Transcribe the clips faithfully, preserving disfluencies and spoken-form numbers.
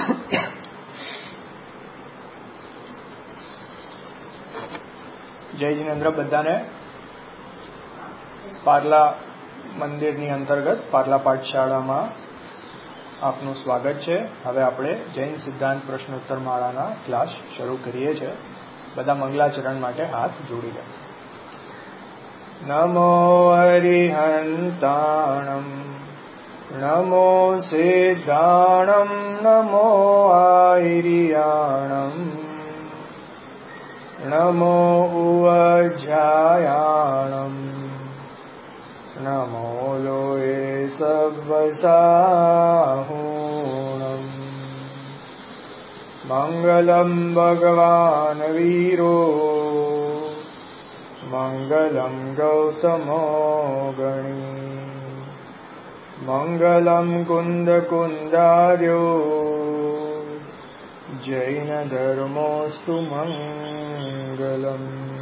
જય જિનેન્દ્ર. બધાને પાર્લા મંદિરની અંતર્ગત પાર્લા પાઠશાળામાં આપનું સ્વાગત છે. હવે આપણે જૈન સિદ્ધાંત પ્રશ્નોત્તર માળાના ક્લાસ શરૂ કરીએ છીએ. બધા મંગલાચરણ માટે હાથ જોડી લે. નમો હરિહંતાણમ નમો સિદ્ધાણમ નમો આઈરિયાણમ નમો ઉવજ્જાયાણમ નમો લોએ સવ્વસાહૂણમ મંગલમ ભગવાન વીરો મંગલમ ગૌતમો ગણી મંગલમ કુંદ કુંદાર્યો જૈન ધર્મોસ્તુ મંગલમ.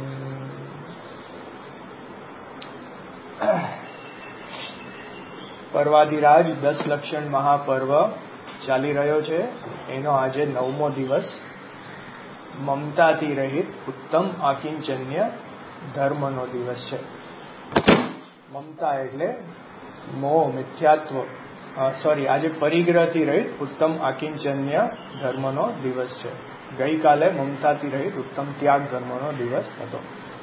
પર્વાધિરાજ દસ લક્ષણ મહાપર્વ ચાલી રહ્યો છે. એનો આજે નવમો દિવસ. મમતાથી રહિત ઉત્તમ આકિંચન્ય ધર્મનો દિવસ છે. મમતા એટલે મોહ, મિથ્યાત્વ. સોરી આજે પરિગ્રહથી રહિત ઉત્તમ આકિંચન્ય ધર્મનો દિવસ છે. ગઈકાલે મમતાથી રહિત ઉત્તમ ત્યાગ ધર્મનો દિવસ હતો.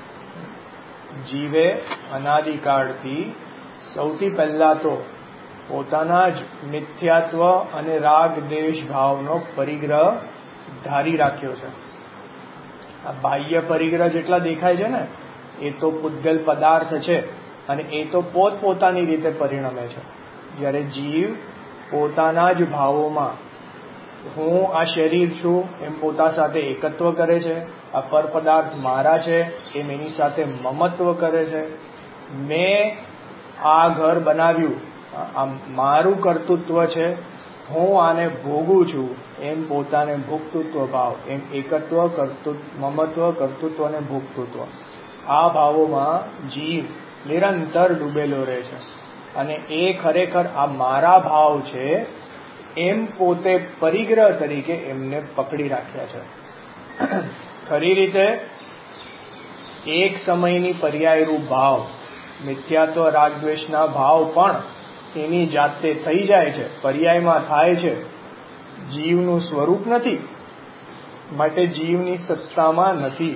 જીવે અનાદિકાળથી સૌથી પહેલા તો પોતાના જ મિથ્યાત્વ અને રાગ દ્વેષ ભાવનો પરિગ્રહ ધારી રાખ્યો છે. આ બાહ્ય પરિગ્રહ જેટલા દેખાય છે ને એ તો પૂતગલ પદાર્થ છે અને એ તો પોત પોતાની રીતે પરિણમે છે. જ્યારે જીવ પોતાના જ ભાવોમાં હું આ શરીર છું એમ પોતા સાથે એકત્વ કરે છે, આ પર પદાર્થ મારા છે એમ એની સાથે મમત્વ કરે છે, મેં આ ઘર બનાવ્યું આ મારું કર્તૃત્વ છે, હું આને ભોગું છું એમ પોતાને ભોક્તૃત્વ ભાવ, એમ એકત્વ, કર્તૃત્વ, મમત્વ, કર્તૃત્વ અને ભોક્તૃત્વ આ ભાવોમાં જીવ નિરંતર ડૂબેલો રહે છે. અને એ ખરેખર આ મારા ભાવ છે એમ પોતે પરિગ્રહ તરીકે એમને પકડી રાખ્યા છે. ખરી રીતે એક સમયની પર્યાયરૂપ ભાવ મિથ્યાત્વ રાગદ્વેષના ભાવ પણ એની જાતે થઈ જાય છે, પર્યાયમાં થાય છે. જીવનું સ્વરૂપ નથી, માટે જીવની સત્તામાં નથી.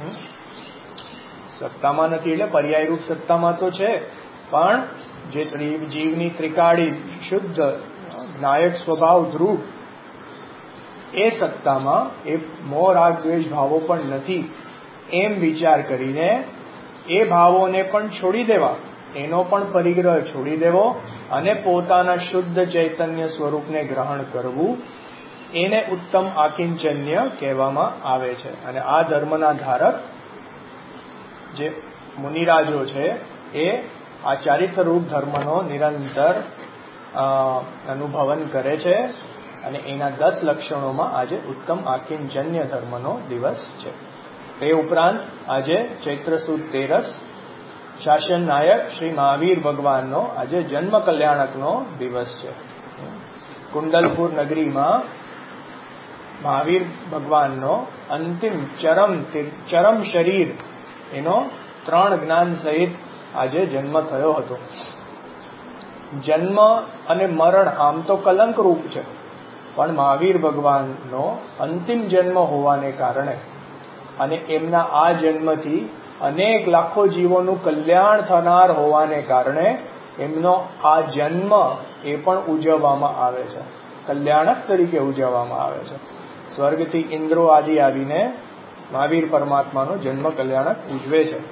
સત્તામાં નથી એટલે પર્યાયરૂપ સત્તામાં તો છે, પણ જે જીવની ત્રિકાળી શુદ્ધ નાયક સ્વભાવ ધ્રુવ એ સત્તામાં એ મોહ રાગ દ્વેષ ભાવો પણ નથી એમ વિચાર કરીને એ ભાવોને પણ છોડી દેવા, એનો પણ પરિગ્રહ છોડી દેવો અને પોતાના શુદ્ધ ચૈતન્ય સ્વરૂપને ગ્રહણ કરવું, એને ઉત્તમ આકિંચન્ય કહેવામાં આવે છે. અને આ ધર્મના ધારક જે મુનિરાજો છે એ આ ચારિત્રરૂપ ધર્મનો નિરંતર અનુભવન કરે છે. અને એના દસ લક્ષણોમાં આજે ઉત્તમ આકિંચન્ય ધર્મનો દિવસ છે. તે ઉપરાંત આજે ચૈત્ર સુદ તેરસ શાસન નાયક શ્રી મહાવીર ભગવાનનો આજે જન્મ કલ્યાણકનો દિવસ છે. કુંડલપુર નગરીમાં મહાવીર ભગવાનનો અંતિમ ચરમ ચરમ શરીર એનો ત્રણ જ્ઞાન સહિત આજે જન્મ થયો હતો. જન્મ અને મરણ આમ તો કલંક રૂપ છે, પણ મહાવીર ભગવાનનો અંતિમ જન્મ હોવાને કારણે અને એમના આ જન્મથી અનેક લાખો જીવોનું કલ્યાણ થનાર હોવાને કારણે એમનો આ જન્મ એ પણ ઉજવવામાં આવે છે, કલ્યાણક તરીકે ઉજવવામાં આવે છે. સ્વર્ગથી ઇન્દ્રો આદિ આવીને મહાવીર પરમાત્માનો જન્મ કલ્યાણક ઉજવે છે.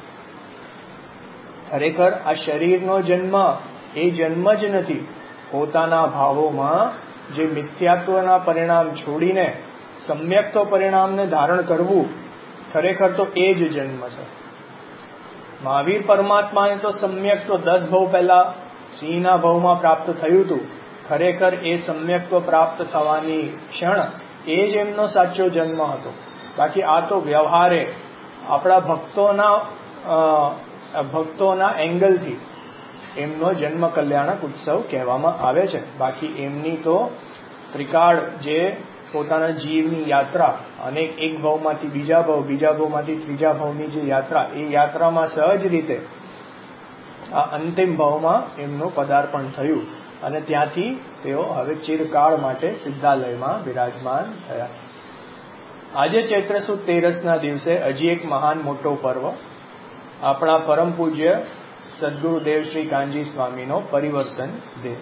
ખરેખર આ શરીરનો જન્મ એ જન્મ જ નથી. પોતાના ભાવોમાં જે મિથ્યાત્વના પરિણામ છોડીને સમ્યક્ત્વ પરિણામને ધારણ કરવું, ખરેખર તો એ જ જન્મ છે. મહાવીર પરમાત્માને તો સમ્યક્ત્વ દસ ભવ પહેલા સિંહના ભવમાં પ્રાપ્ત થયું હતું. ખરેખર એ સમ્યક્ત્વ પ્રાપ્ત થવાની ક્ષણ એ જ એમનો સાચો જન્મ હતો. બાકી આ તો વ્યવહારે આપણા ભક્તોના ભક્તોના એંગલથી એમનો જન્મ કલ્યાણક ઉત્સવ કહેવામાં આવે છે. બાકી એમની તો ત્રિકાળ જે પોતાના જીવની યાત્રા અને એક ભાવમાંથી બીજા ભાવ, બીજા ભાવમાંથી ત્રીજા ભાવની જે યાત્રા, એ યાત્રામાં સહજ રીતે આ અંતિમ ભાવમાં એમનું પદાર્પણ થયું અને ત્યાંથી તેઓ હવે ચિરકાળ માટે સિદ્ધાલયમાં બિરાજમાન થયા. આજે ચૈત્ર સુદ તેરસના દિવસે હજી એક મહાન મોટો પર્વ, આપણા પરમ પૂજ્ય સદગુરુદેવ શ્રી કાનજી સ્વામીનો પરિવર્તન દિન.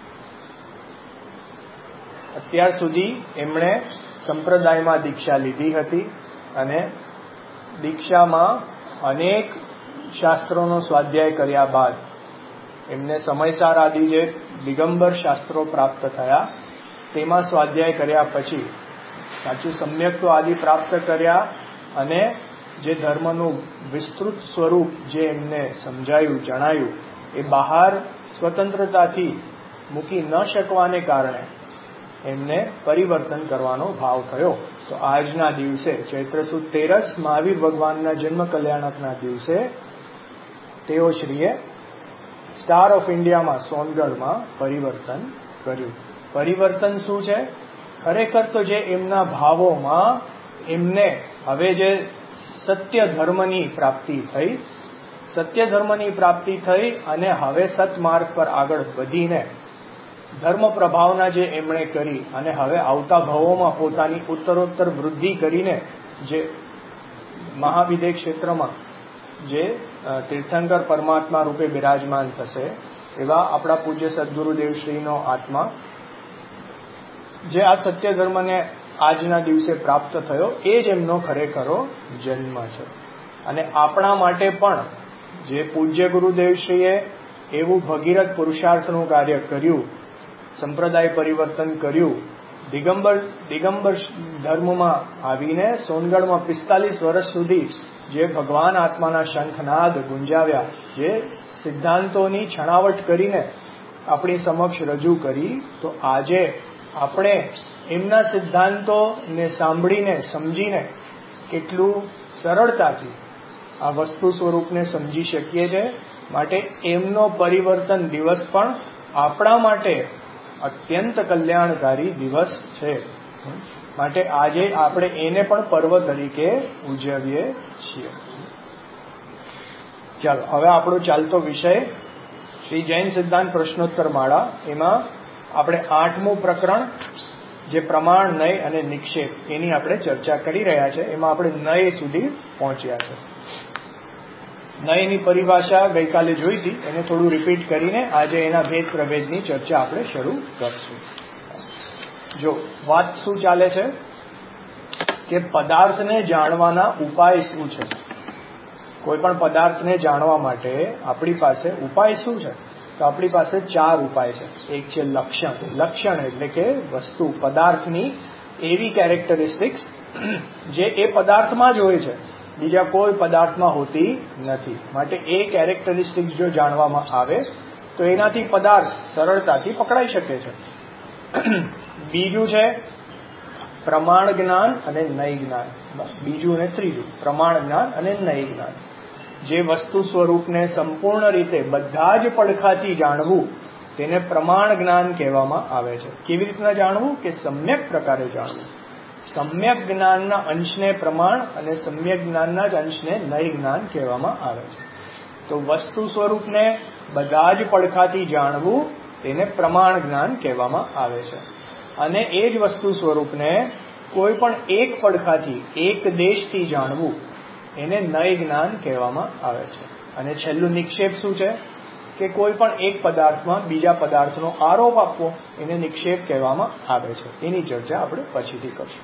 અત્યાર સુધી એમણે સંપ્રદાયમાં દીક્ષા લીધી હતી અને દીક્ષામાં અનેક શાસ્ત્રોનો સ્વાધ્યાય કર્યા બાદ એમને સમયસાર આદિ જે દિગંબર શાસ્ત્રો પ્રાપ્ત થયા, તેમાં સ્વાધ્યાય કર્યા પછી સાચું સમ્યક્ત્વ આદિ પ્રાપ્ત કર્યા અને જે ધર્મનું વિસ્તૃત સ્વરૂપ જે એમને સમજાયું, જણાયું, એ બહાર સ્વતંત્રતાથી મૂકી ન શકવાને કારણે એમને પરિવર્તન કરવાનો ભાવ થયો. તો આજના દિવસે ચૈત્ર સુદ તેરસ મહાવીર ભગવાનના જન્મ કલ્યાણકના દિવસે તેઓ શ્રીએ સ્ટાર ઓફ ઇન્ડિયામાં સોનગઢમાં પરિવર્તન કર્યું. પરિવર્તન શું છે? ખરેખર તો જે એમના ભાવોમાં એમને હવે જે સત્ય ધર્મની પ્રાપ્તિ થઈ, સત્ય ધર્મની પ્રાપ્તિ થઈ અને હવે સત્માર્ગ પર આગળ વધીને ધર્મ પ્રભાવના જે એમણે કરી અને હવે આવતા ભાવોમાં પોતાની ઉત્તરોત્તર વૃદ્ધિ કરીને જે મહાવિદેહ ક્ષેત્રમાં જે તીર્થંકર પરમાત્મા રૂપે બિરાજમાન થશે, એવા આપણા પૂજ્ય સદગુરુદેવ શ્રીનો આત્મા જે આ સત્ય ધર્મને આજના દિવસે પ્રાપ્ત થયો, એ જ એમનો ખરેખરો જન્મ છે. અને આપણા માટે પણ જે પૂજ્ય ગુરુદેવશ્રીએ એવું ભગીરથ પુરુષાર્થનું કાર્ય કર્યું, સંપ્રદાય પરિવર્તન કર્યું, દિગંબર દિગંબર ધર્મમાં આવીને સોનગઢમાં પિસ્તાલીસ વર્ષ સુધી જે ભગવાન આત્માના શંખનાદ ગુંજાવ્યા, જે સિદ્ધાંતોની છણાવટ કરીને આપણી સમક્ષ રજૂ કરી, તો આજે આપણે એમના સિદ્ધાંતોને સાંભળીને, સમજીને કેટલું સરળતાથી આ વસ્તુ સ્વરૂપને સમજી શકીએ છીએ. માટે એમનો પરિવર્તન દિવસ પણ આપણા માટે અત્યંત કલ્યાણકારી દિવસ છે. માટે આજે આપણે એને પણ પર્વ તરીકે ઉજવીએ છીએ. ચાલો, હવે આપણો ચાલતો વિષય શ્રી જૈન સિદ્ધાંત પ્રશ્નોત્તર માળા, એમાં આપણે આઠમું પ્રકરણ જે પ્રમાણ, નય અને નિક્ષેપ, એની આપણે ચર્ચા કરી રહ્યા છે. એમાં આપણે નય સુધી પહોંચ્યા છે. નયની પરિભાષા ગઈકાલે જોઈ હતી, એને થોડું રિપીટ કરીને આજે એના ભેદ પ્રભેદની ચર્ચા આપણે શરૂ કરશું. જો વાત શું ચાલે છે કે પદાર્થને જાણવાના ઉપાય શું છે? કોઈ પણ પદાર્થને જાણવા માટે આપણી પાસે ઉપાય શું છે? તો આપણી પાસે ચાર ઉપાય છે. એક છે લક્ષણ. લક્ષણ એટલે કે વસ્તુ, પદાર્થની એવી કેરેક્ટરિસ્ટિક્સ જે એ પદાર્થમાં જ હોય છે, બીજા કોઈ પદાર્થમાં હોતી નથી. માટે એ કેરેક્ટરિસ્ટિક્સ જો જાણવામાં આવે તો એનાથી પદાર્થ સરળતાથી પકડાઈ શકે છે. બીજું છે પ્રમાણ જ્ઞાન અને નય જ્ઞાન. બીજું અને ત્રીજું પ્રમાણ જ્ઞાન અને નય જ્ઞાન. જે વસ્તુ સ્વરૂપને સંપૂર્ણ રીતે બધા જ પડખાથી જાણવું, તેને પ્રમાણ જ્ઞાન કહેવામાં આવે છે. કેવી રીતના જાણવું? કે સમ્યક પ્રકારે જાણવું. સમ્યક જ્ઞાનના અંશને પ્રમાણ અને સમ્યક જ્ઞાનના જ અંશને નય જ્ઞાન કહેવામાં આવે છે. તો વસ્તુ સ્વરૂપને બધા જ પડખાથી જાણવું, તેને પ્રમાણ જ્ઞાન કહેવામાં આવે છે. અને એ જ વસ્તુ સ્વરૂપને કોઈ પણ એક પડખાથી, એક દેશથી જાણવું, એને નય જ્ઞાન કહેવામાં આવે છે. અને છેલ્લું નિક્ષેપ શું છે? કે કોઈ પણ એક પદાર્થમાં બીજા પદાર્થનો આરોપ આપવો, એને નિક્ષેપ કહેવામાં આવે છે. એની ચર્ચા આપણે પછીથી કરશું.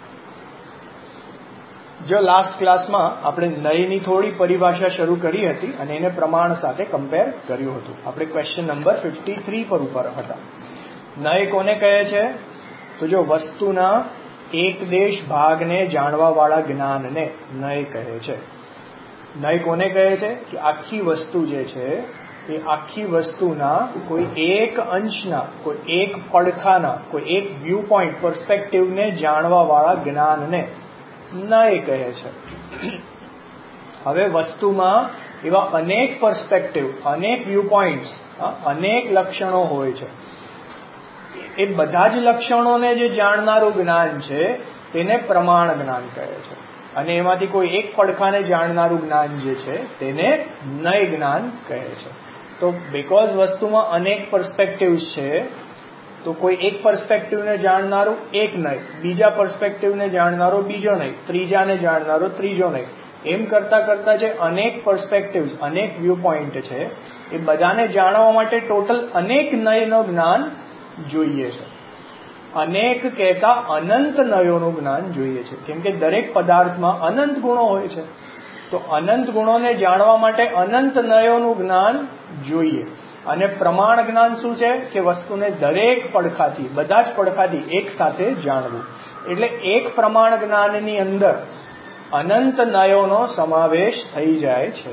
જો લાસ્ટ ક્લાસમાં આપણે નયની થોડી પરિભાષા શરૂ કરી હતી અને એને પ્રમાણ સાથે કમ્પેર કર્યું હતું. આપણે ક્વેશ્ચન નંબર ફિફ્ટી થ્રી પર ઉપર હતા. નય કોને કહે છે? તો જો વસ્તુના એક દેશ ભાગને જાણવા વાળા જ્ઞાનને નય કહે છે. નય કોને કહે છે? કે આખી વસ્તુ જે છે એ આખી વસ્તુના કોઈ એક અંશના, કોઈ એક પડખાના, કોઈ એક વ્યૂ પોઈન્ટ, પર્સ્પેક્ટિવને જાણવા વાળા જ્ઞાનને નય કહે છે. હવે વસ્તુમાં એવા અનેક પર્સ્પેક્ટિવ, અનેક વ્યૂ પોઈન્ટ્સ, અનેક લક્ષણો હોય છે. એ બધા જ લક્ષણોને જે જાણનારું જ્ઞાન છે તેને પ્રમાણ જ્ઞાન કહે છે. અને એમાંથી કોઈ એક પડખાને જાણનારું જ્ઞાન જે છે તેને નય જ્ઞાન કહે છે. તો બીકોઝ વસ્તુમાં અનેક પર્સ્પેક્ટિવ્સ છે, તો કોઈ એક પર્સ્પેક્ટિવને જાણનારું એક નય, બીજા પર્સ્પેક્ટિવને જાણનારો બીજો નય, ત્રીજાને જાણનારો ત્રીજો નય, એમ કરતા કરતા જે અનેક પર્સ્પેક્ટિવ્સ, અનેક વ્યૂ પોઈન્ટ છે, એ બધાને જાણવા માટે ટોટલ અનેક નયનો જ્ઞાન જોઈએ છે. અનેક કહેતા અનંત નયોનું જ્ઞાન જોઈએ છે, કેમ કે દરેક પદાર્થમાં અનંત ગુણો હોય છે. તો અનંત ગુણોને જાણવા માટે અનંત નયોનું જ્ઞાન જોઈએ. અને પ્રમાણ જ્ઞાન શું છે કે વસ્તુને દરેક પડખાથી, બધા જ પડખાથી એક સાથે જાણવું. એટલે એક પ્રમાણ જ્ઞાનની અંદર અનંત નયોનો સમાવેશ થઈ જાય છે.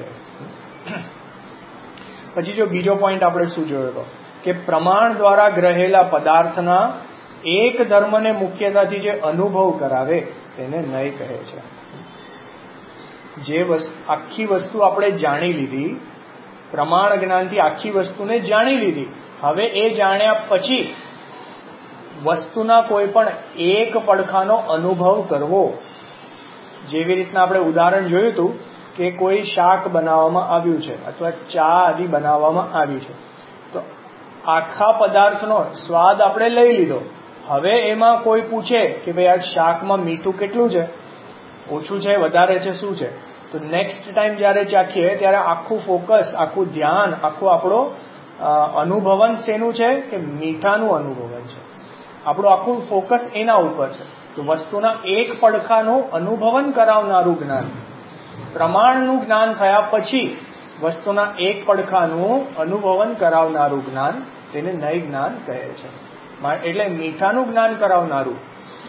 પછી જો બીજો પોઈન્ટ આપણે શું જોયો હતો કે પ્રમાણ દ્વારા ગ્રહેલા પદાર્થના એક ધર્મને મુખ્યતાથી જે અનુભવ કરાવે તેને નય કહે છે. જે આખી વસ્તુ આપણે જાણી લીધી, પ્રમાણ જ્ઞાનથી આખી વસ્તુને જાણી લીધી, હવે એ જાણ્યા પછી વસ્તુના કોઈ પણ એક પડખાનો અનુભવ કરવો. જેવી રીતના આપણે ઉદાહરણ જોયું હતું કે કોઈ શાક બનાવવામાં આવ્યું છે અથવા ચા આદિ બનાવવામાં આવી છે, તો આખા પદાર્થનો સ્વાદ આપણે લઈ લીધો. હવે એમાં કોઈ પૂછે કે ભાઈ આ શાકમાં મીઠું કેટલું છે, ઓછું છે, વધારે છે, શું છે, તો નેક્સ્ટ ટાઈમ જ્યારે ચાખીએ ત્યારે આખું ફોકસ, આખું ધ્યાન, આખું આપણો અનુભવન શેનું છે કે મીઠાનું અનુભવન છે. આપણું આખું ફોકસ એના ઉપર છે. તો વસ્તુના એક પડખાનું અનુભવન કરાવનારું જ્ઞાન, પ્રમાણનું જ્ઞાન થયા પછી વસ્તુના એક પડખાનું અનુભવન કરાવનારું જ્ઞાન તેને નય જ્ઞાન કહે છે. એટલે મીઠાનું જ્ઞાન કરાવનારું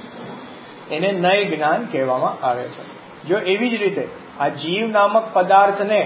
એને નય જ્ઞાન કહેવામાં આવે છે. જો એવી જ રીતે આ જીવ નામક પદાર્થને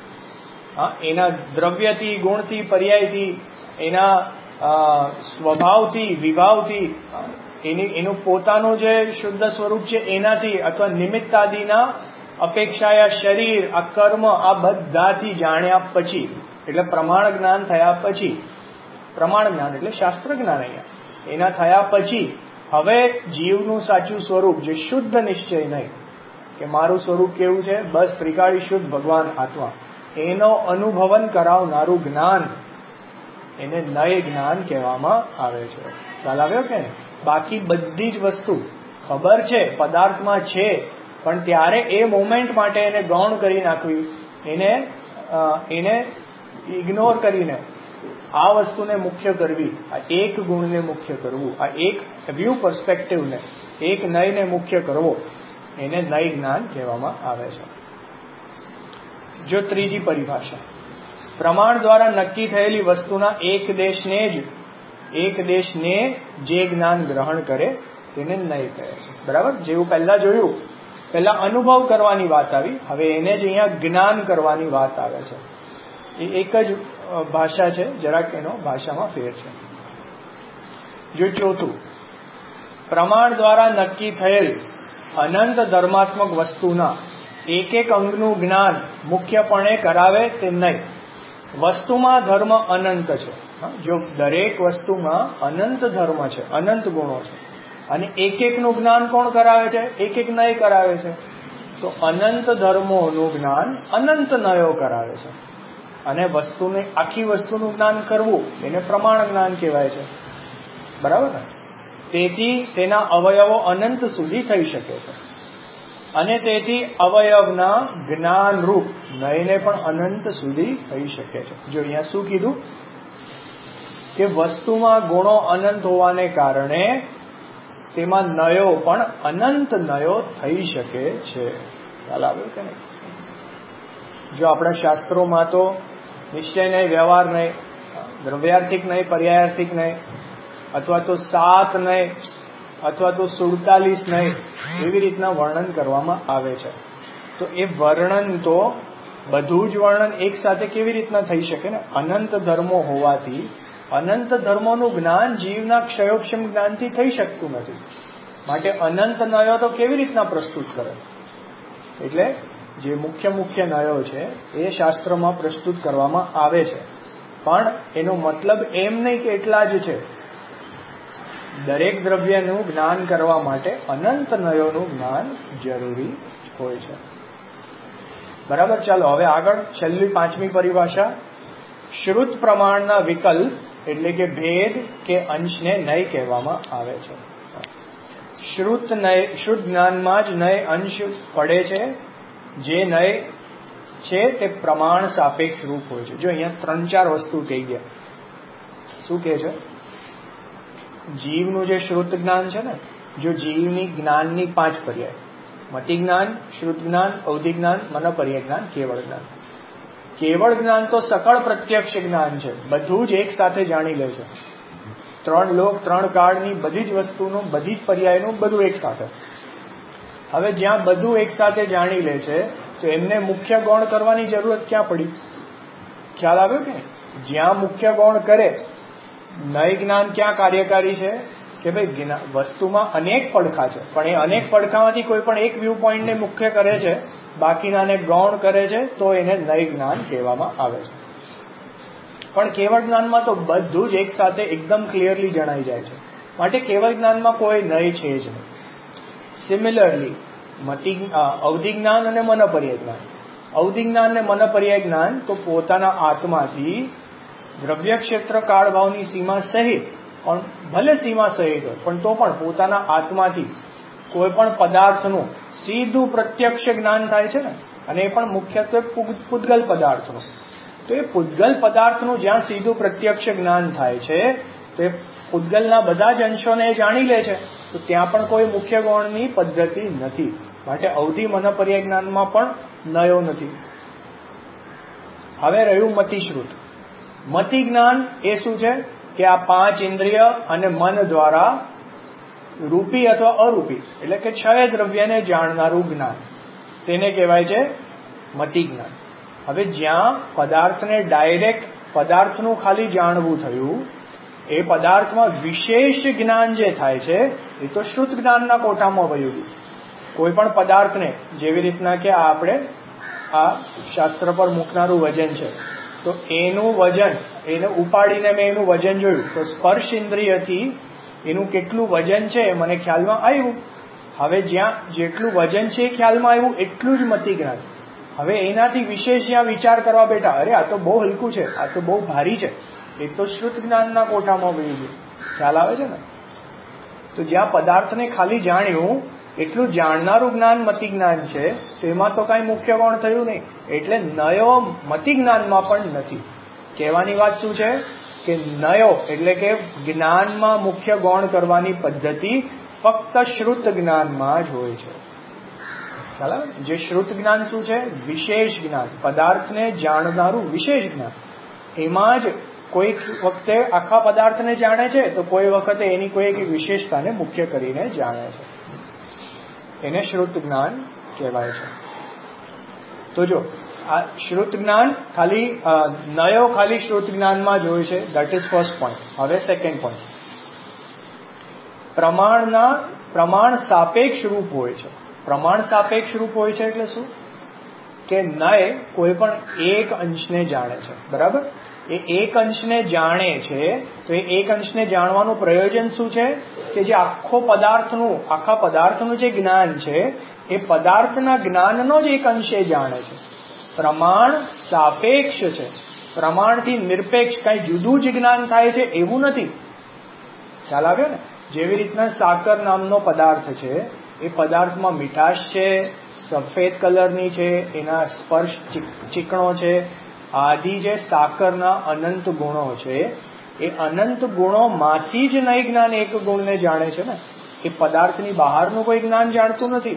એના દ્રવ્યથી, ગુણથી, પર્યાયથી, એના સ્વભાવથી, વિભાવથી, એની એનું પોતાનું જે શુદ્ધ સ્વરૂપ છે એનાથી, અથવા નિમિત્તાદિના અપેક્ષાયા શરીર, આ કર્મ, આ બધાથી જાણ્યા પછી, એટલે પ્રમાણ જ્ઞાન થયા પછી, પ્રમાણ જ્ઞાન એટલે શાસ્ત્ર જ્ઞાન અહીંયા, એના થયા પછી હવે જીવનું સાચું સ્વરૂપ, જે શુદ્ધ નિશ્ચય નહીં કે મારું સ્વરૂપ કેવું છે, બસ ત્રિકાળી શુદ્ધ ભગવાન આત્મા, એનો અનુભવન કરાવનારું જ્ઞાન એને નય જ્ઞાન કહેવામાં આવે છે. ખ્યાલ આવ્યો કે બાકી બધી જ વસ્તુ ખબર છે, પદાર્થમાં છે, પણ ત્યારે એ મોમેન્ટ માટે એને ગૌણ કરી નાખવી, એને એને ઇગ્નોર કરીને આ વસ્તુને મુખ્ય કરવી, આ એક ગુણને મુખ્ય કરવું, આ એક વ્યૂ પર્સ્પેક્ટિવને, એક નયને મુખ્ય કરવો, એને નય જ્ઞાન કહેવામાં આવે છે. જો ત્રીજી પરિભાષા, પ્રમાણ દ્વારા નક્કી થયેલી વસ્તુના એક દેશને જ એક દેશને જે જ્ઞાન ગ્રહણ કરે તેને નય કહે છે. બરાબર? જેવું પહેલા જોયું, પહેલા અનુભવ કરવાની વાત આવી, હવે એને જ અહીંયા જ્ઞાન કરવાની વાત આવે છે. એ એક જ ભાષા છે, જરાક એનો ભાષામાં ફેર છે. જો ચોથું, પ્રમાણ દ્વારા નક્કી થયેલ અનંત ધર્માત્મક વસ્તુના એક એક અંગનું જ્ઞાન મુખ્યપણે કરાવે તે નય. વસ્તુમાં ધર્મ અનંત છે. જો દરેક વસ્તુમાં અનંત ધર્મ છે, અનંત ગુણો છે, અને એક એકનું જ્ઞાન કોણ કરાવે છે? એક એક નય કરાવે છે. તો અનંત ધર્મોનું જ્ઞાન અનંત નયો કરાવે છે. અને વસ્તુને, આખી વસ્તુનું જ્ઞાન કરવું એને પ્રમાણ જ્ઞાન કહેવાય છે. બરાબર ને? તેથી તેના અવયવો અનંત સુધી થઈ શકે છે. અને તેથી અવયવના જ્ઞાન રૂપ નયને પણ અનંત સુધી થઈ શકે છે. જો અહીંયા શું કીધું કે વસ્તુમાં ગુણો અનંત હોવાને કારણે તેમાં નયો પણ અનંત નયો થઈ શકે છે. ખ્યાલ આવ્યો કે નહીં? જો આપણા શાસ્ત્રોમાં તો નિશ્ચય નહીં, વ્યવહાર નહીં, દ્રવ્યાર્થિક નહીં, પર્યાયાર્થિક નહીં, અથવા તો સાત નહીં, અથવા તો સુડતાલીસ નહીં, એવી રીતના વર્ણન કરવામાં આવે છે. તો એ વર્ણન તો બધું જ વર્ણન એક સાથે કેવી રીતના થઈ શકે ને? અનંત ધર્મો હોવાથી અનંત ધર્મોનું જ્ઞાન જીવના ક્ષયોક્ષમ જ્ઞાનથી થઈ શકતું નથી. માટે અનંત નયો તો કેવી રીતના પ્રસ્તુત કરે? એટલે જે મુખ્ય મુખ્ય નયો છે એ શાસ્ત્રમાં પ્રસ્તુત કરવામાં આવે છે, પણ એનો મતલબ એમ નહીં કે એટલા જ છે. દરેક દ્રવ્યનું જ્ઞાન કરવા માટે અનંત નયોનું જ્ઞાન જરૂરી હોય છે. બરાબર. ચાલો હવે આગળ છેલ્લી પાંચમી પરિભાષા. શ્રુત પ્રમાણના વિકલ્પ એટલે કે ભેદ કે અંશને નય કહેવામાં આવે છે. શ્રુત નય શુદ્ધ જ્ઞાનમાં જ નય અંશ પડે છે. જે નય છે તે પ્રમાણ સાપેક્ષ રૂપ હોય છે. જો અહીંયા ત્રણ ચાર વસ્તુ કહી ગયા. શું કહે છે? જીવનું જે શ્રુત જ્ઞાન છે ને, જો જીવની જ્ઞાનની પાંચ પર્યાય: મતિ જ્ઞાન, શ્રુત જ્ઞાન, અવધિ જ્ઞાન, મનોપર્યાય જ્ઞાન, કેવળ જ્ઞાન. કેવળ જ્ઞાન તો સકળ પ્રત્યક્ષ જ્ઞાન છે. બધું જ એક સાથે જાણી લે છે. ત્રણ લોક, ત્રણ કાળની બધી જ વસ્તુનું, બધી જ પર્યાયનું બધું એક સાથે. હવે જ્યાં બધું એક સાથે જાણી લે છે તો એમને મુખ્ય ગૌણ કરવાની જરૂરત ક્યાં પડી? ખ્યાલ આવ્યો કે જ્યાં મુખ્ય ગૌણ કરે, નય જ્ઞાન ક્યાં કાર્યકારી છે કે ભાઈ વસ્તુમાં અનેક પડખા છે, પણ એ અનેક પડખામાંથી કોઈ પણ એક વ્યૂ પોઈન્ટને મુખ્ય કરે છે, બાકીનાને ગૌણ કરે છે, તો એને નય જ્ઞાન કહેવામાં આવે છે. પણ કેવળ જ્ઞાનમાં તો બધું જ એક સાથે એકદમ ક્લિયરલી જણાઈ જાય છે, માટે કેવળ જ્ઞાનમાં કોઈ નય છે જ નહીં. સિમિલરલી મતિ અવધિ જ્ઞાન અને મનોપર્યાય જ્ઞાન. અવધિ જ્ઞાન અને મનોપર્યાય જ્ઞાન તો પોતાના આત્માથી દ્રવ્ય ક્ષેત્ર કાળભાવની સીમા સહિત, પણ ભલે સીમા સહિત હોય પણ તો પણ પોતાના આત્માથી કોઈ પણ પદાર્થનું સીધું પ્રત્યક્ષ જ્ઞાન થાય છે ને, અને એ પણ મુખ્યત્વે પૂતગલ પદાર્થનું. તો એ પૂતગલ પદાર્થનું જ્યાં સીધું પ્રત્યક્ષ જ્ઞાન થાય છે તો એ પૂતગલના બધા જ અંશોને જાણી લે છે, તો ત્યાં પણ કોઈ મુખ્ય ગૌણની પદ્ધતિ નથી. માટે અવધિ મનોપર્યાય જ્ઞાનમાં પણ નયો નથી. હવે રહ્યું મતિશ્રુત. મતિ જ્ઞાન એ શું છે કે આ પાંચ ઇન્દ્રિય અને મન દ્વારા રૂપી અથવા અરૂપી એટલે કે છ દ્રવ્યને જાણનારું જ્ઞાન, તેને કહેવાય છે મતિ જ્ઞાન. હવે જ્યાં પદાર્થને ડાયરેક્ટ પદાર્થનું ખાલી જાણવું થયું, એ પદાર્થમાં વિશેષ જ્ઞાન જે થાય છે એ તો શ્રુત જ્ઞાનના કોઠામાં વયું. કોઈ પણ પદાર્થને જેવી રીતના કે આપણે આ શાસ્ત્ર પર મૂકનારું વજન છે, તો એનું વજન, એને ઉપાડીને મેં એનું વજન જોયું, તો સ્પર્શ ઇન્દ્રિયથી એનું કેટલું વજન છે મને ખ્યાલમાં આવ્યું. હવે જ્યાં જેટલું વજન છે એ ખ્યાલમાં આવ્યું એટલું જ મતિ જ્ઞાન. હવે એનાથી વિશેષ જ્યાં વિચાર કરવા બેઠા, અરે આ તો બહુ હલકું છે, આ તો બહુ ભારી છે, એ તો શ્રુત જ્ઞાનના કોઠામાં વહી ગયું. ખ્યાલ આવે છે ને? તો જ્યાં પદાર્થને ખાલી જાણ્યું એટલું જાણનારું જ્ઞાન મતિ જ્ઞાન છે, તો એમાં તો કાંઈ મુખ્ય ગૌણ થયું નહીં. એટલે નયો મતિ જ્ઞાનમાં પણ નથી. કહેવાની વાત શું છે કે નયો એટલે કે જ્ઞાનમાં મુખ્ય ગૌણ કરવાની પદ્ધતિ ફક્ત શ્રુત જ્ઞાનમાં જ હોય છે. ખ્યાલ આવે? જે શ્રુત જ્ઞાન શું છે? વિશેષ જ્ઞાન, પદાર્થને જાણનારું વિશેષ જ્ઞાન. એમાં જ કોઈક વખતે આખા પદાર્થને જાણે છે, તો કોઈ વખતે એની કોઈ એક વિશેષતાને મુખ્ય કરીને જાણે છે. એને શ્રુત જ્ઞાન કહેવાય છે. તો જો આ શ્રુત જ્ઞાન ખાલી નયો ખાલી શ્રુત જ્ઞાનમાં જ હોય છે. That is first point. હવે સેકન્ડ પોઈન્ટ, પ્રમાણના પ્રમાણ સાપેક્ષ રૂપ હોય છે. પ્રમાણ સાપેક્ષ રૂપ હોય છે એટલે શું? કે નય કોઈ પણ એક અંશને જાણે છે. બરાબર? એ એક અંશને જાણે છે, તો એ એક અંશને જાણવાનું પ્રયોજન શું છે? કે જે આખો પદાર્થનું આખા પદાર્થનું જે જ્ઞાન છે એ પદાર્થના જ્ઞાનનો જ એક અંશે જાણે છે. પ્રમાણ સાપેક્ષ છે. પ્રમાણથી નિરપેક્ષ કાંઈ જુદું જ જ્ઞાન થાય છે એવું નથી. ખ્યાલ આવ્યો ને? જેવી રીતના સાકર નામનો પદાર્થ છે, એ પદાર્થમાં મીઠાશ છે, સફેદ કલરની છે, એના સ્પર્શ ચીકણો છે, આદિ જે સાકરના અનંત ગુણો છે, એ અનંત ગુણોમાંથી જ નય જ્ઞાન એક ગુણને જાણે છે ને. એ પદાર્થની બહારનું કોઈ જ્ઞાન જાણતું નથી.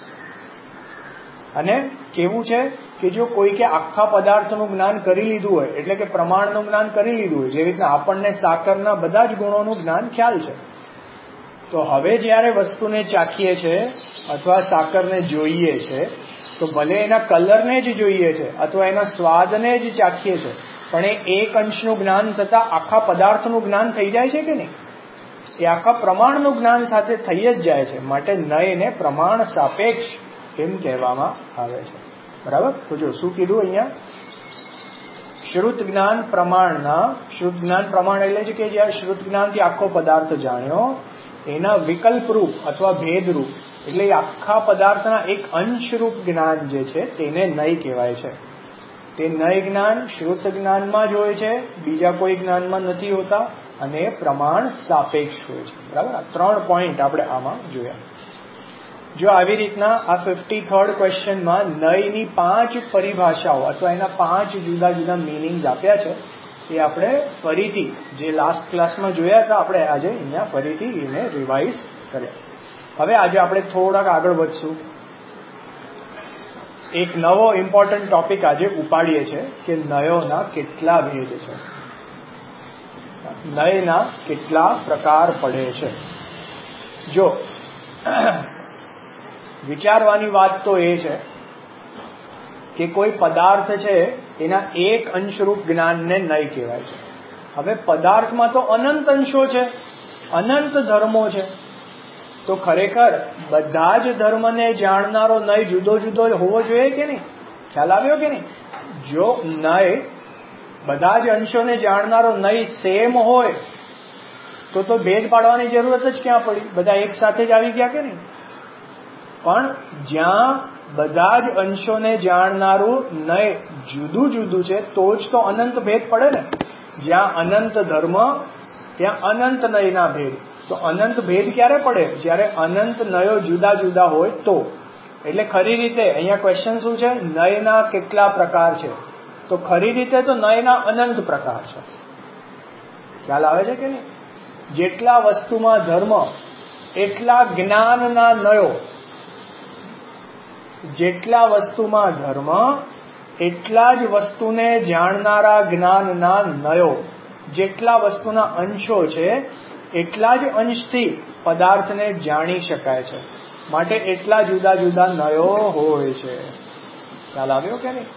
અને કેવું છે કે જો કોઈ કે આખા પદાર્થનું જ્ઞાન કરી લીધું હોય, એટલે કે પ્રમાણનું જ્ઞાન કરી લીધું હોય, જેવી રીતના આપણને સાકરના બધા જ ગુણોનું જ્ઞાન ખ્યાલ છે, તો હવે જ્યારે વસ્તુને ચાખીએ છે અથવા સાકરને જોઈએ છે, તો ભલે એના કલરને જ જોઈએ છે અથવા એના સ્વાદને જ ચાખીએ છે, પણ એ એક અંશનું જ્ઞાન થતાં આખા પદાર્થનું જ્ઞાન થઈ જાય છે કે નહીં? એ આખા પ્રમાણનું જ્ઞાન સાથે થઈ જ જાય છે. માટે નયને પ્રમાણ સાપેક્ષ એમ કહેવામાં આવે છે. બરાબર? તો જો શું કીધું અહીંયા? શ્રુત જ્ઞાન પ્રમાણના, શ્રુત જ્ઞાન પ્રમાણ એટલે છે કે જ્યારે શ્રુત જ્ઞાનથી આખો પદાર્થ જાણ્યો એના વિકલ્પરૂપ અથવા ભેદરૂપ એટલે આખા પદાર્થના એક અંશરૂપ જ્ઞાન જે છે તેને નય કહેવાય છે. તે નય જ્ઞાન શ્રુત જ્ઞાનમાં જ હોય છે, બીજા કોઈ જ્ઞાનમાં નથી હોતા, અને પ્રમાણ સાપેક્ષ હોય છે. બરાબર, આ ત્રણ પોઈન્ટ આપણે આમાં જોયા. જો આવી રીતના આ ફિફ્ટી થર્ડ ક્વેશ્ચનમાં નયની પાંચ પરિભાષાઓ અથવા એના પાંચ જુદા જુદા મિનિંગ્સ આપ્યા છે એ આપણે ફરીથી જે લાસ્ટ ક્લાસમાં જોયા હતા આપણે આજે અહીંયા ફરીથી એને રિવાઇઝ કર્યા. હવે આજે આપણે થોડાક આગળ વધશું. એક નવો ઇમ્પોર્ટન્ટ ટોપિક આજે ઉપાડીએ છીએ કે નયોના કેટલા ભેદ છે, નયના કેટલા પ્રકાર પડે છે. જો વિચારવાની વાત તો એ છે કે કોઈ પદાર્થ છે એના એક અંશરૂપ જ્ઞાનને નય કહેવાય છે. હવે પદાર્થમાં તો અનંત અંશો છે, અનંત ધર્મો છે, તો ખરેખર બધા જ ધર્મને જાણનારો નય જુદો જુદો હોવો જોઈએ કે નહીં? ખ્યાલ આવ્યો કે નહીં? જો નય બધા જ અંશોને જાણનારો નય સેમ હોય તો તો ભેદ પાડવાની જરૂરત જ ક્યાં પડી? બધા એક સાથે જ આવી ગયા કે નહીં? પણ જ્યાં બધા જ અંશોને જાણનારું નય જુદું જુદું છે તો જ તો અનંત ભેદ પડે ને. જ્યાં અનંત ધર્મ ત્યાં અનંત નયના ભેદ. તો અનંત ભેદ ક્યારે પડે? જ્યારે અનંત નયો જુદા જુદા હોય તો. એટલે ખરી રીતે અહીંયા ક્વેશ્ચન શું છે? નયના કેટલા પ્રકાર છે? તો ખરી રીતે તો નયના અનંત પ્રકાર છે. ખ્યાલ આવે છે કે નહીં? જેટલા વસ્તુમાં ધર્મ એટલા જ્ઞાનના નયો, જેટલા વસ્તુમાં ધર્મ એટલા જ વસ્તુને જાણનારા જ્ઞાનના નયો, જેટલા વસ્તુના અંશો છે એટલા જ અંશથી પદાર્થને જાણી શકાય છે. માટે એટલા જુદા જુદા નયો હોય છે. ખ્યાલ આવ્યો કે નહીં?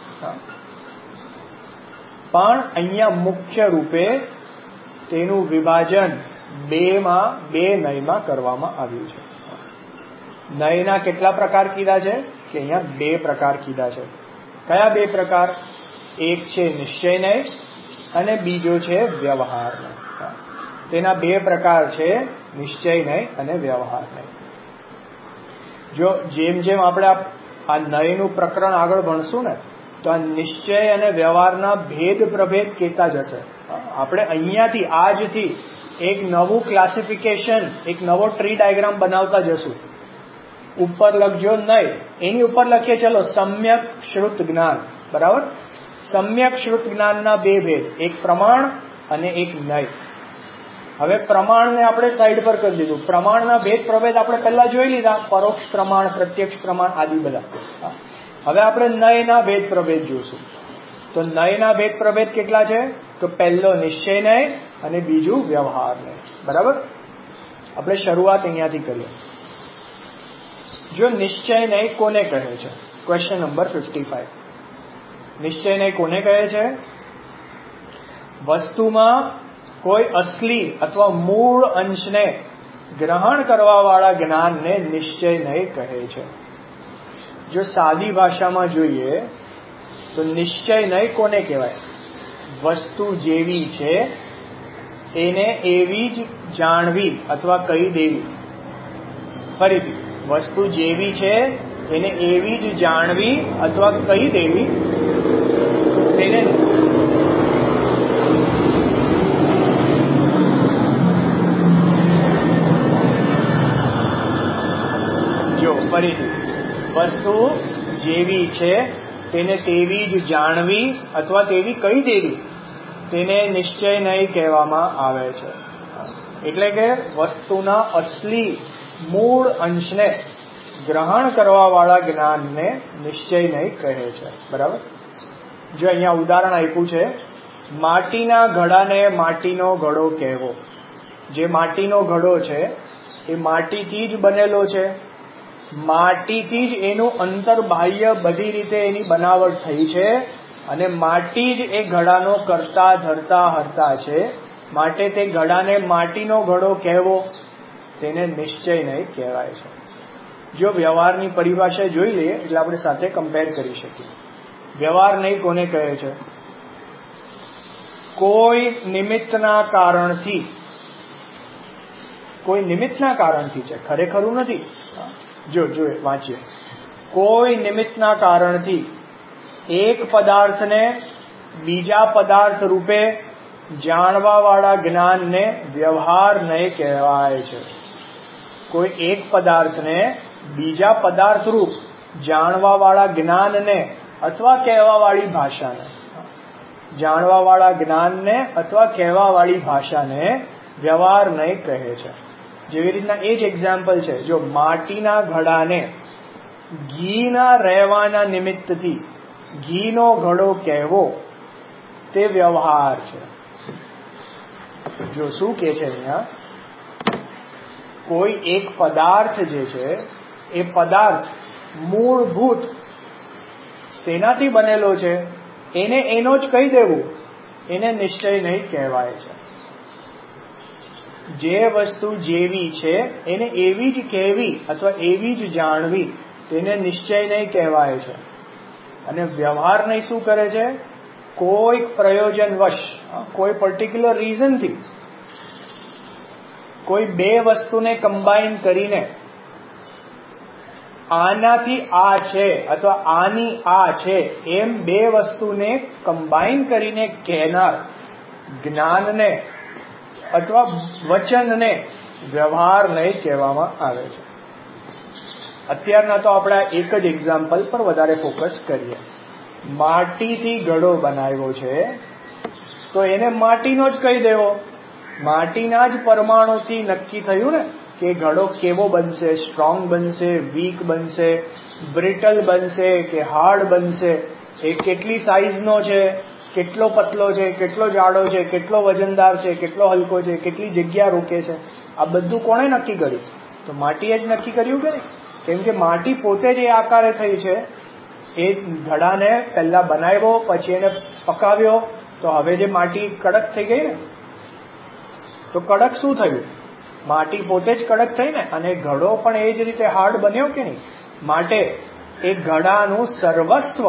પણ અહીંયા મુખ્ય રૂપે તેનું વિભાજન બે માં બે નયમાં કરવામાં આવ્યું છે. નયના કેટલા પ્રકાર કીધા છે? કે અહીંયા બે પ્રકાર કીધા છે. કયા બે પ્રકાર? એક છે નિશ્ચય નય અને બીજો છે વ્યવહાર નય. તેના બે પ્રકાર છે, નિશ્ચય નય અને વ્યવહાર નય. જો જેમ જેમ આપણે આ નયનું પ્રકરણ આગળ ભણશું ને તો આ નિશ્ચય અને વ્યવહારના ભેદ પ્રભેદ કહેતા જશે. આપણે અહીંયાથી આજથી એક નવું ક્લાસિફિકેશન, એક નવો ટ્રી ડાયાગ્રામ બનાવતા જશું. ઉપર લખજો નય, એની ઉપર લખીએ ચલો સમ્યક શ્રુત જ્ઞાન. બરાબર, સમ્યક શ્રુત જ્ઞાનના બે ભેદ, એક પ્રમાણ અને એક નય. હવે પ્રમાણને આપણે સાઈડ પર કરી દીધું. પ્રમાણના ભેદ પ્રભેદ આપણે પહેલા જોઈ લીધા, પરોક્ષ પ્રમાણ, પ્રત્યક્ષ પ્રમાણ આદિ બધા. હવે આપણે નયના ભેદ પ્રભેદ જોશું. તો નયના ભેદ પ્રભેદ કેટલા છે? તો પહેલો નિશ્ચય નય અને બીજું વ્યવહાર નય. બરાબર, આપણે શરૂઆત અહીંયાથી કરીએ. જો નિશ્ચય નય કોને કહે છે? Question number fifty five. નિશ્ચય નય કોને કહે છે? વસ્તુમાં કોઈ અસલી અથવા મૂળ અંશને ગ્રહણ કરવા વાળા જ્ઞાનને નિશ્ચય નય કહે છે. જો સાદી ભાષામાં જોઈએ તો નિશ્ચય નય કોને કહેવાય? વસ્તુ જેવી છે એને એવી જ જાણવી અથવા કહી દેવી. ફરીથી, વસ્તુ જેવી છે એને એવી જ જાણવી અથવા કહી દેવી તેને જો ફરીથી વસ્તુ જેવી છે તેને તેવી જ જાણવી અથવા તેવી કહી દેવી તેને નિશ્ચય નય કહેવામાં આવે છે. એટલે કે વસ્તુના અસલી મૂળ અંશને ગ્રહણ કરવા વાળા જ્ઞાનને નિશ્ચય નય કહે છે. બરાબર, જો અહીંયા ઉદાહરણ આપ્યું છે, માટીના ઘડાને માટીનો ઘડો કહેવો. જે માટીનો ઘડો છે એ માટીથી જ બનેલો છે, માટીથી જ એનું અંતર્બાહ્ય બધી રીતે એની બનાવટ થઈ છે અને માટી જ એ ઘડાનો કરતા ધરતા હરતા છે. માટે તે ઘડાને માટીનો ઘડો કહેવો તેને નિશ્ચય નય કહેવાય છે. જો વ્યવહારની પરિભાષા જોઈ લઈએ એટલે આપણે સાથે કમ્પેર કરી શકીએ. વ્યવહાર નય કોને કહે છે? કોઈ નિમિત્તના કારણથી, કોઈ નિમિત્તના કારણથી છે, ખરેખરું નથી. જો જો વાંચીએ. કોઈ નિમિત્તના કારણથી એક પદાર્થને બીજા પદાર્થ રૂપે જાણવા વાળા જ્ઞાનને વ્યવહાર નહીં કહેવાય છે. કોઈ એક પદાર્થને બીજા પદાર્થ રૂપ જાણવા વાળા જ્ઞાનને અથવા કહેવા વાળી ભાષાને, જાણવા વાળા જ્ઞાનને અથવા કહેવા વાળી ભાષાને વ્યવહાર નહીં કહે છે. જેવી રીતના એ જ એક્ઝામ્પલ છે. જો માટીના ઘડાને ઘીના રહેવાના નિમિત્તથી ઘીનો ઘડો કહેવો તે વ્યવહાર છે. જો શું કે છે અહીંયા, કોઈ એક પદાર્થ જે છે એ પદાર્થ મૂળભૂત શેનાથી બનેલો છે એને એનો જ કહી દેવું, એને નિશ્ચય નહીં કહેવાય છે. જે વસ્તુ જેવી છે એને એવી જ કહેવી અથવા એવી જ જાણવી તેને નિશ્ચય નહીં કહેવાય છે. અને વ્યવહાર નહીં શું કરે છે? કોઈક પ્રયોજનવશ, કોઈ પર્ટિક્યુલર રીઝનથી કોઈ બે વસ્તુને કમ્બાઈન કરીને આનાથી આ છે અથવા આની આ છે એમ બે વસ્તુને કમ્બાઈન કરીને કહેનાર જ્ઞાનને અથવા વચનને વ્યવહાર નહીં કહેવામાં આવે છે. અત્યારના તો આપણે એક જ એક્ઝામ્પલ પર વધારે ફોકસ કરીએ. માટીથી ઘડો બનાવ્યો છે તો એને માટીનો જ કહી દેવો. માટીના જ પરમાણુથી નક્કી થયું ને કે ઘડો કેવો બનશે, સ્ટ્રોંગ બનશે, વીક બનશે, બ્રિટલ બનશે કે હાર્ડ બનશે, એ કેટલી સાઈઝનો છે, કેટલો પતલો છે, કેટલો જાડો છે, કેટલો વજનદાર છે, કેટલો હલકો છે, કેટલી જગ્યા રોકે છે, આ બધું કોણે નક્કી કર્યું? તો માટીએ જ નક્કી કર્યું કે નહીં? કેમ કે માટી પોતે જ એ આકારે થઈ છે. એ ઘડાને પહેલા બનાવ્યો, પછી એને પકાવ્યો, તો હવે જે માટી કડક થઈ ગઈ ને, તો કડક શું થયું? માટી પોતે જ કડક થઈ ને, અને ઘડો પણ એ જ રીતે હાર્ડ બન્યો કે નહીં? માટે એ ઘડાનું સર્વસ્વ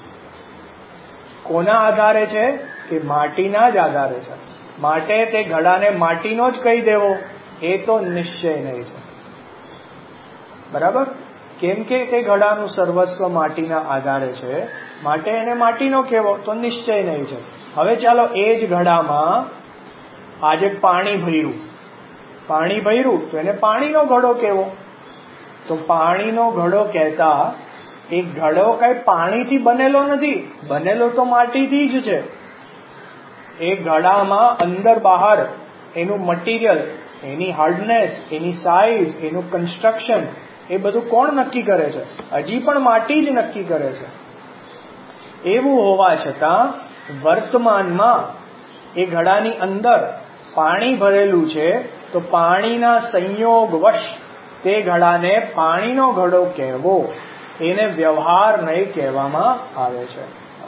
કોના આધારે છે? કે માટીના જ આધારે છે. માટે તે ઘડાને માટીનો જ કહી દેવો એ તો નિશ્ચય નહીં છે. બરાબર? કેમ કે તે ઘડાનું સર્વસ્વ માટીના આધારે છે, માટે એને માટીનો કહેવો તો નિશ્ચય નહીં છે. હવે ચાલો એ જ ઘડામાં આજે પાણી ભર્યું, પાણી ભર્યું તો એને પાણીનો ઘડો કહેવો. તો પાણીનો ઘડો કહેતા એ ઘડો કઈ પાણીથી બનેલો નથી, બનેલો તો માટીથી જ છે. એ ઘડામાં અંદર બહાર એનું મટીરિયલ, એની હાર્ડનેસ, એની સાઇઝ, એનું કન્સ્ટ્રક્શન એ બધું કોણ નક્કી કરે છે? હજી પણ માટી જ નક્કી કરે છે. એવું હોવા છતાં વર્તમાનમાં એ ઘડાની અંદર પાણી ભરેલું છે, તો પાણીના સંયોગવશ તે ઘડાને પાણીનો ઘડો કહેવો એને વ્યવહાર નહીં કહેવામાં આવે છે.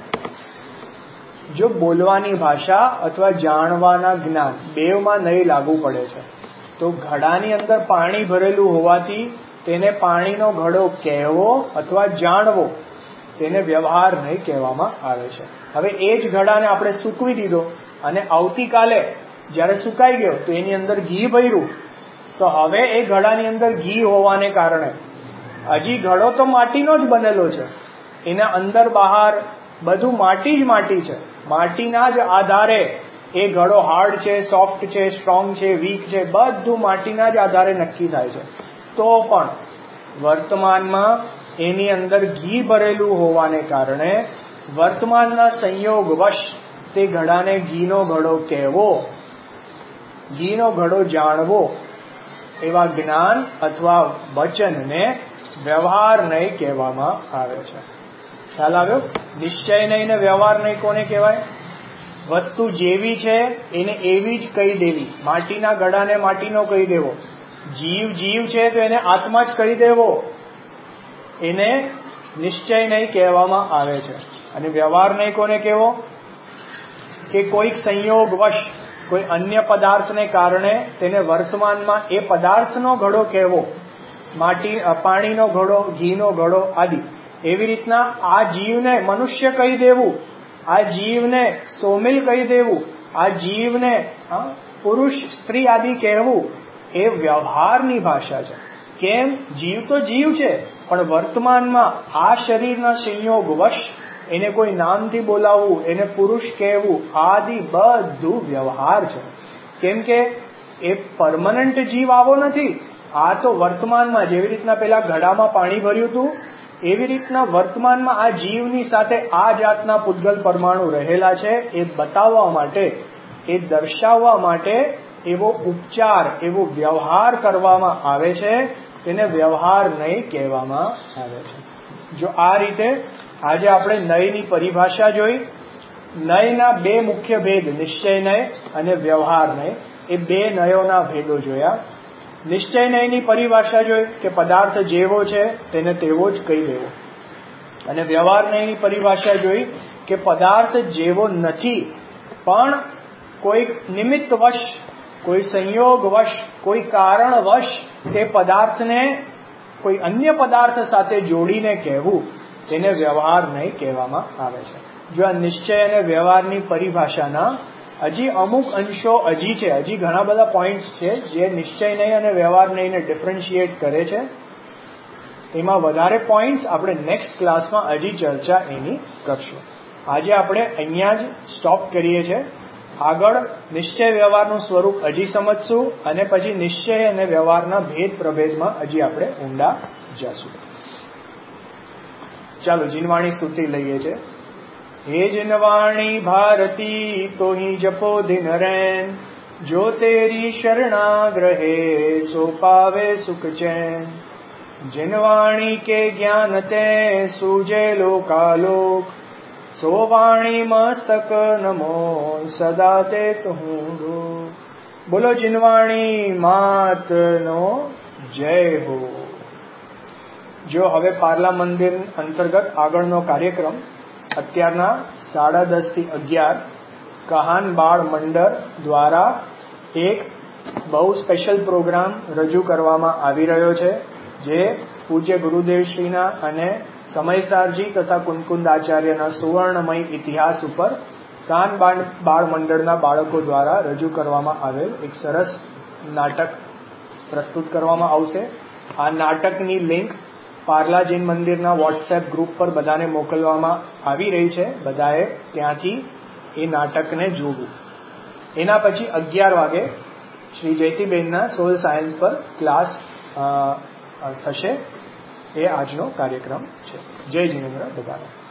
જો બોલવાની ભાષા અથવા જાણવાના જ્ઞાન બેવમાં નહીં લાગુ પડે છે, તો ઘડાની અંદર પાણી ભરેલું હોવાથી તેને પાણીનો ઘડો કહેવો અથવા જાણવો તેને વ્યવહાર નહીં કહેવામાં આવે છે. હવે એ જ ઘડાને આપણે સૂકવી દીધો અને આવતીકાલે જ્યારે સુકાઈ ગયો તો એની અંદર ઘી ભર્યું, તો હવે એ ઘડાની અંદર ઘી હોવાને કારણે હજી ઘડો તો માટીનો જ બનેલો છે, એના અંદર બહાર બધું માટી જ માટી છે. માટીના જ આધારે એ ઘડો હાર્ડ છે, સોફ્ટ છે, સ્ટ્રોંગ છે, વીક છે, બધું માટીના જ આધારે નક્કી થાય છે. તો પણ વર્તમાનમાં એની અંદર ઘી ભરેલું હોવાને કારણે વર્તમાનના સંયોગવશ તે ઘડાને ઘીનો ઘડો કહેવો, ઘીનો ઘડો જાણવો એવા જ્ઞાન અથવા વચનને વ્યવહાર નહીં કહેવામાં આવે છે. ખ્યાલ આવ્યો? નિશ્ચય નહીં ને વ્યવહાર નહીં કોને કહેવાય? વસ્તુ જેવી છે એને એવી જ કહી દેવી. માટીના ઘડાને માટીનો કહી દેવો. જીવ જીવ છે તો એને આત્મા જ કહી દેવો, એને નિશ્ચય નહીં કહેવામાં આવે છે. અને વ્યવહાર નહીં કોને કહેવો? કે કોઈક સંયોગવશ કોઈ અન્ય પદાર્થને કારણે તેને વર્તમાનમાં એ પદાર્થનો ઘડો કહેવો, માટી પાણીનો ઘડો, ઘીનો ઘડો આદિ. એવી રીતના આ જીવને મનુષ્ય કહી દેવું, આ જીવને સોમિલ કહી દેવું, આ જીવને પુરુષ સ્ત્રી આદિ કહેવું એ વ્યવહારની ભાષા છે. કેમ? જીવ તો જીવ છે, પણ વર્તમાનમાં આ શરીરના સંયોગવશ એને કોઈ નામથી બોલાવવું, એને પુરુષ કહેવું આદિ બધું વ્યવહાર છે. કેમ કે એ પરમનન્ટ જીવ આવો નથી. આ તો વર્તમાનમાં જેવી રીતના પેલા ઘડામાં પાણી ભર્યું હતું એવી રીતના વર્તમાનમાં આ જીવની સાથે આ જાતના પૂતગલ પરમાણુ રહેલા છે. એ બતાવવા માટે, એ દર્શાવવા માટે એવો ઉપચાર, એવો વ્યવહાર કરવામાં આવે છે. તેને વ્યવહાર નય કહેવામાં આવે છે. જો આ રીતે આજે આપણે નયની પરિભાષા જોઈ. નયના બે મુખ્ય ભેદ, નિશ્ચય નય અને વ્યવહાર નય, એ બે નયોના ભેદો જોયા. નિશ્ચય નયની પરિભાષા જોઈ કે પદાર્થ જેવો છે તેને તેવો જ કહી દેવો, અને વ્યવહાર નયની પરિભાષા જોઈ કે પદાર્થ જેવો નથી, પણ કોઈક નિમિત્તવશ, કોઈ સંયોગવશ, કોઈ કારણવશ તે પદાર્થને કોઈ અન્ય પદાર્થ સાથે જોડીને કહેવું, તેને વ્યવહાર નય કહેવામાં આવે છે. જો આ નિશ્ચય અને વ્યવહારની પરિભાષાના હજી અમુક અંશો હજી છે, હજી ઘણા બધા પોઈન્ટ્સ છે જે નિશ્ચય નય અને વ્યવહાર નયને ડિફરન્શિએટ કરે છે. એમાં વધારે પોઈન્ટ્સ આપણે નેક્સ્ટ ક્લાસમાં હજી ચર્ચા એની કરશું. આજે આપણે અહીંયા જ સ્ટોપ કરીએ છીએ. આગળ નિશ્ચય વ્યવહારનું સ્વરૂપ હજી સમજશું, અને પછી નિશ્ચય અને વ્યવહારના ભેદ પ્રભેદમાં હજી આપણે ઊંડા જશું. ચાલો જીનવાણી સ્તુતિ લઈએ છીએ. હે જીનવાણી ભારતી તોહી જપો દિન રૈન, જો તેરી શરણાગ્રહે સો પાવે સુખ ચैन. जिनवाणी के ज्ञान ते सूजे लोकालोक, सो वाणी मस्तक नमो सदा ते तुहूंडो. बोलो जिनवाणी मात नो जय हो. જો હવે પાર્લા મંદિર અંતર્ગત આગળનો કાર્યક્રમ અત્યારના સાડા દસ થી અગિયાર કહાન બાળ મંડળ દ્વારા એક બહુ સ્પેશિયલ પ્રોગ્રામ રજૂ કરવામાં આવી રહ્યો છે, જે પૂજ્ય ગુરુદેવશ્રીના અને સમયસારજી તથા કુનકુંદ આચાર્યના સુવર્ણમય ઇતિહાસ ઉપર કાન બાળ મંડળના બાળકો દ્વારા રજૂ કરવામાં આવેલ એક સરસ નાટક પ્રસ્તુત કરવામાં આવશે. આ નાટકની લિંક પાર્લા જૈન મંદિરના વોટ્સએપ ગ્રુપ પર બધાને મોકલવામાં આવી રહી છે. બધાએ ત્યાંથી એ નાટકને જોવું. એના પછી અગિયાર વાગે શ્રી જયતીબેનના સોલ સાયન્સ પર ક્લાસ થશે. એ આજનો કાર્યક્રમ છે. જય જીનેન્દ્ર બધાને.